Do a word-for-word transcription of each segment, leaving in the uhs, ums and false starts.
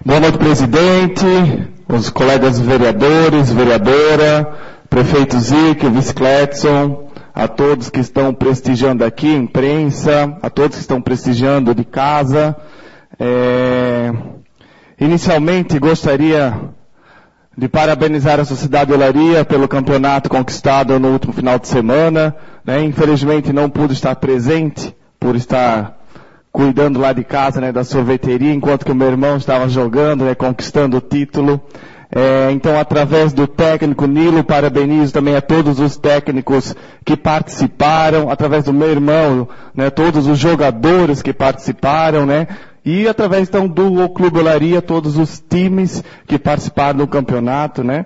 Boa noite, presidente, os colegas vereadores, vereadora, prefeito Zico, vice Cletson, a todos que estão prestigiando aqui, imprensa, a todos que estão prestigiando de casa. É... Inicialmente, gostaria de parabenizar a Sociedade Olaria pelo campeonato conquistado no último final de semana. Né? Infelizmente, não pude estar presente por estar cuidando lá de casa, né, da sorveteria, enquanto que o meu irmão estava jogando, né, conquistando o título. É, então, através do técnico Nilo, parabenizo também a todos os técnicos que participaram, através do meu irmão, né, todos os jogadores que participaram, né, e através então do Clube Olaria, todos os times que participaram do campeonato, né.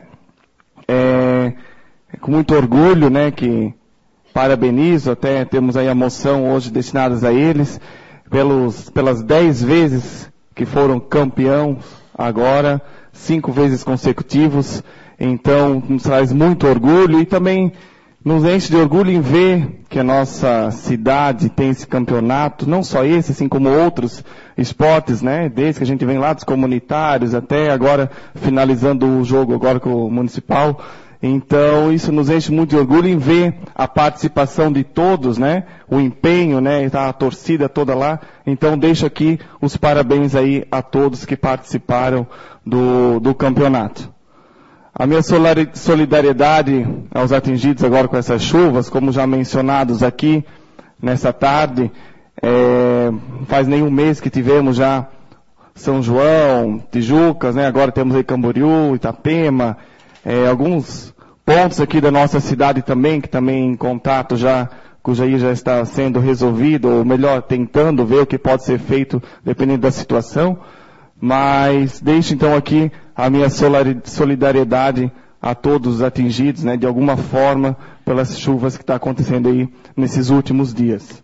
É, com muito orgulho, né, que parabenizo, até temos aí a moção hoje destinadas a eles, pelos, pelas dez vezes que foram campeão agora, cinco vezes consecutivos. Então, nos traz muito orgulho e também nos enche de orgulho em ver que a nossa cidade tem esse campeonato, não só esse, assim como outros esportes, né? Desde que a gente vem lá dos comunitários até agora finalizando o jogo agora com o municipal. Então, isso nos enche muito de orgulho em ver a participação de todos, né? O empenho, né? A torcida toda lá. Então, deixo aqui os parabéns aí a todos que participaram do, do campeonato. A minha solidariedade aos atingidos agora com essas chuvas, como já mencionados aqui nessa tarde, é, faz nenhum mês que tivemos já São João, Tijucas, né? Agora temos aí Camboriú, Itapema, é, alguns pontos aqui da nossa cidade também, que também em contato já, cuja aí já está sendo resolvido, ou melhor, tentando ver o que pode ser feito dependendo da situação. Mas deixo então aqui a minha solidariedade a todos os atingidos, né, de alguma forma, pelas chuvas que está acontecendo aí nesses últimos dias.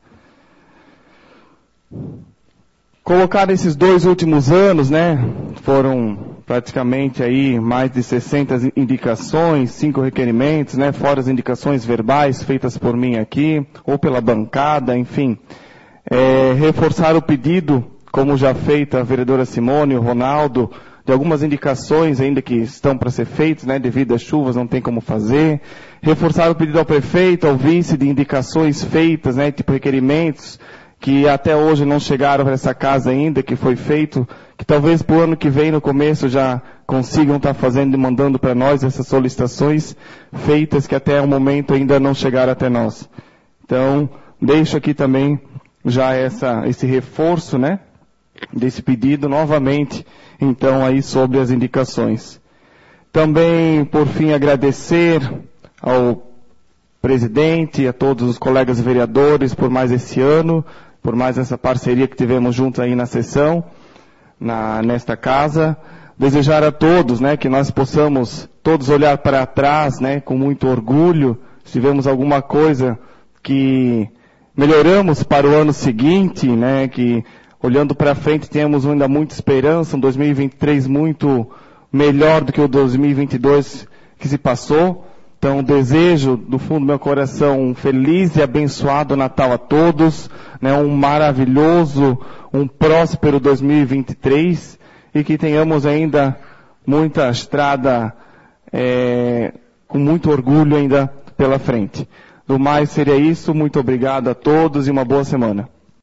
Colocar esses dois últimos anos, né, foram praticamente aí mais de sessenta indicações, cinco requerimentos, né, fora as indicações verbais feitas por mim aqui, ou pela bancada, enfim. É, reforçar o pedido, como já feita a vereadora Simone, o Ronaldo, de algumas indicações ainda que estão para ser feitas, né, devido às chuvas, não tem como fazer. Reforçar o pedido ao prefeito, ao vice, de indicações feitas, né, tipo requerimentos, que até hoje não chegaram para essa casa ainda, que foi feito, que talvez para o ano que vem, no começo, já consigam estar fazendo e mandando para nós essas solicitações feitas, que até o momento ainda não chegaram até nós. Então, deixo aqui também já essa, esse reforço, né, desse pedido novamente, então, aí sobre as indicações. Também, por fim, agradecer ao presidente, a todos os colegas vereadores por mais esse ano, por mais essa parceria que tivemos juntos aí na sessão, na, nesta casa. Desejar a todos, né, que nós possamos todos olhar para trás, né, com muito orgulho, se tivermos alguma coisa que melhoramos para o ano seguinte, né, que olhando para frente temos ainda muita esperança, um dois mil e vinte e três muito melhor do que o dois mil e vinte e dois que se passou. Então, desejo do fundo do meu coração um feliz e abençoado Natal a todos, né, um maravilhoso, um próspero dois mil e vinte e três e que tenhamos ainda muita estrada é, com muito orgulho ainda pela frente. Do mais seria isso, muito obrigado a todos e uma boa semana.